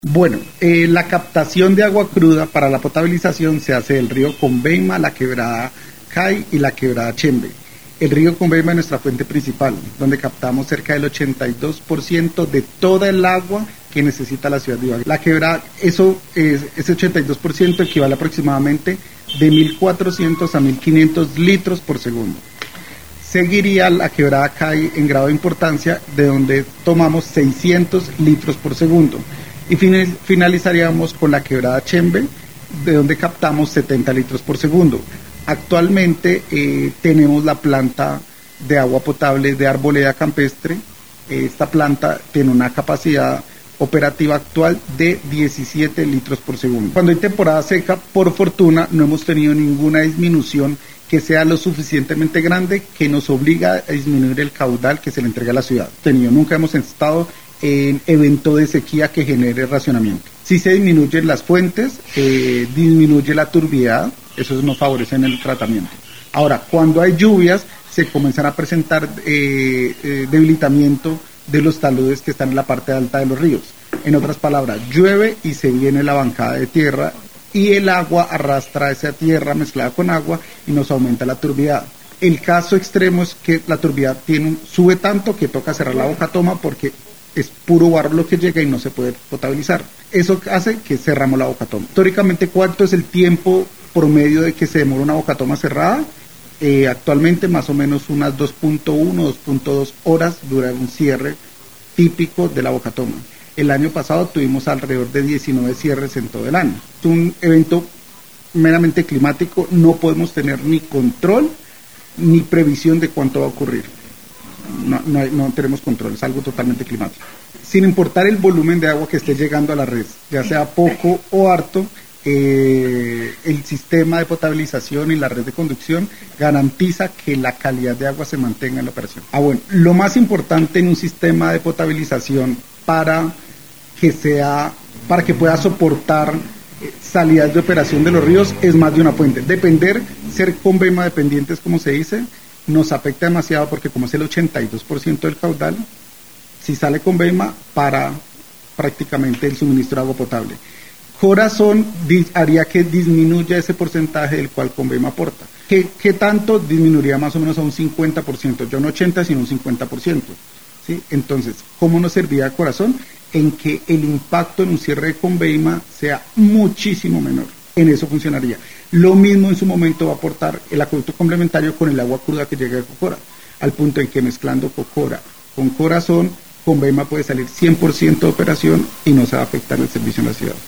Bueno, la captación de agua cruda para la potabilización se hace del río Conveima, la quebrada Cay y la quebrada Chembe. El río Conveima es nuestra fuente principal, donde captamos cerca del 82% de toda el agua que necesita la ciudad de Ibagué. La quebrada, ese 82% equivale aproximadamente de 1.400 a 1.500 litros por segundo. Seguiría la quebrada Cay en grado de importancia, de donde tomamos 600 litros por segundo. Y finalizaríamos con la quebrada Chembe, de donde captamos 70 litros por segundo. Actualmente tenemos la planta de agua potable de Arboleda Campestre. Esta planta tiene una capacidad operativa actual de 17 litros por segundo. Cuando hay temporada seca, por fortuna, no hemos tenido ninguna disminución que sea lo suficientemente grande que nos obliga a disminuir el caudal que se le entrega a la ciudad. Nunca hemos estado en evento de sequía que genere racionamiento. Si se disminuyen las fuentes, disminuye la turbidez, eso nos favorece en el tratamiento. Ahora, cuando hay lluvias, se comienzan a presentar debilitamiento de los taludes que están en la parte alta de los ríos. En otras palabras, llueve y se viene la bancada de tierra y el agua arrastra esa tierra mezclada con agua y nos aumenta la turbidez. El caso extremo es que la turbidez sube tanto que toca cerrar la boca toma porque es puro barro lo que llega y no se puede potabilizar. Eso hace que cerramos la boca toma. Históricamente, ¿cuánto es el tiempo promedio de que se demora una boca toma cerrada? Actualmente más o menos unas 2.1, 2.2 horas dura un cierre típico de la boca toma. El año pasado tuvimos alrededor de 19 cierres en todo el año. Es un evento meramente climático, no podemos tener ni control ni previsión de cuánto va a ocurrir. No tenemos control, es algo totalmente climático. Sin importar el volumen de agua que esté llegando a la red, ya sea poco o harto, el sistema de potabilización y la red de conducción garantiza que la calidad de agua se mantenga en la operación. Bueno, lo más importante en un sistema de potabilización para que pueda soportar salidas de operación de los ríos es más de una fuente. Ser Conveima dependientes, como se dice, nos afecta demasiado porque como es el 82% del caudal, si sale Conveima, para prácticamente el suministro de agua potable. Corazón haría que disminuya ese porcentaje del cual Conveima aporta. ¿Qué tanto? Disminuiría más o menos a un 50%, ya no 80%, sino un 50%. ¿Sí? Entonces, ¿cómo nos serviría Corazón? En que el impacto en un cierre de Conveima sea muchísimo menor. En eso funcionaría. Lo mismo en su momento va a aportar el acueducto complementario con el agua cruda que llega de Cocora, al punto en que mezclando Cocora con Corazón, Conveima puede salir 100% de operación y no se va a afectar el servicio en la ciudad.